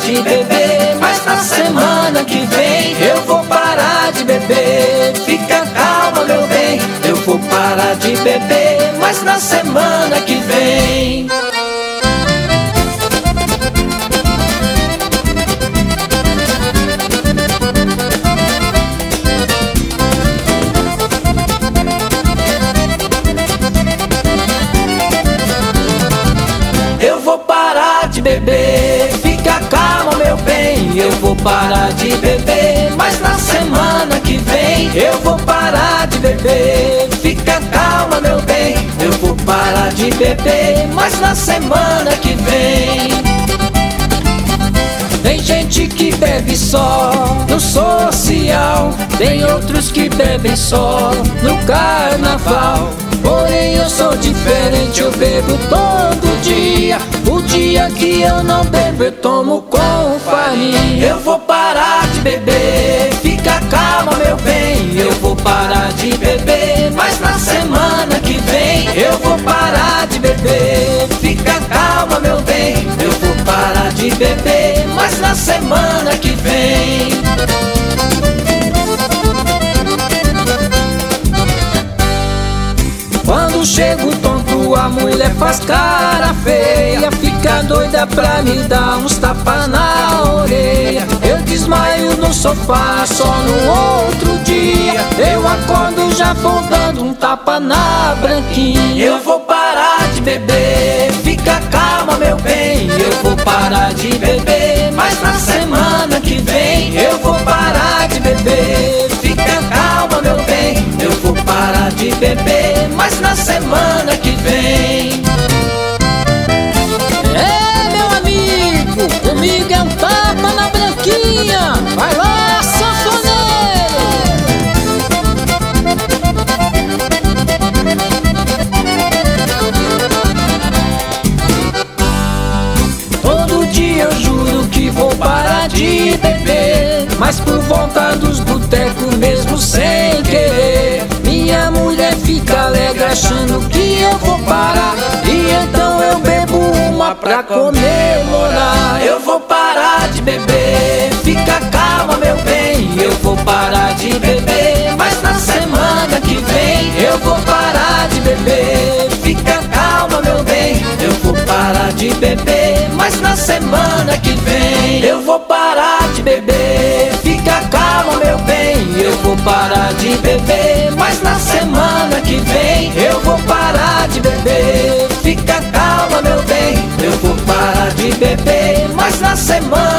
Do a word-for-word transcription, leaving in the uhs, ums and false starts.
de beber, mas na semana que vem eu vou parar de beber. Fica calma, meu bem, eu vou parar de beber, mas na semana que vem. Eu vou parar de beber, fica calma, meu bem, eu vou parar de beber, mas na semana que vem eu vou parar de beber. Fica calma, meu bem, eu vou parar de beber, mas na semana que vem. Tem gente que bebe só no social, tem outros que bebem só no carnaval. Porém eu sou diferente, eu bebo todo dia. O dia que eu não bebo eu tomo com farinha. Eu vou parar de beber, fica calma, meu bem, eu vou parar de beber, mas na semana que vem eu vou parar de beber. Fica calma, meu bem, eu vou parar de beber, mas na semana que vem. Quando chego tonto, a mulher faz cara feia, fica doida pra me dar uns tapas na orelha. Eu desmaio no sofá só no outro dia, eu acordo já vou dando um tapa na branquinha. Eu vou parar de beber, fica calma, meu bem, eu vou parar de beber, mas na semana que vem eu vou parar de beber. Fica calma, meu bem, eu vou parar de beber, mas na semana que vem. É, meu amigo, comigo é um tapa na branquinha. Vai lá, sanfoneiro! Todo dia eu juro que vou parar de beber, mas por volta dos botecos mesmo sem querer, minha mulher fica alegre achando que eu vou parar, e então eu bebo uma pra comemorar. Eu vou parar de beber, fica calma, meu bem, eu vou parar de beber, mas na semana que vem eu vou parar de beber. Fica calma, meu bem, eu vou parar de beber, mas na semana que vem eu vou parar de beber. Fica calma, meu bem, eu vou parar de beber, mas na semana que vem eu vou parar de beber. Fica calma, meu bem, eu vou parar de beber, mas na semana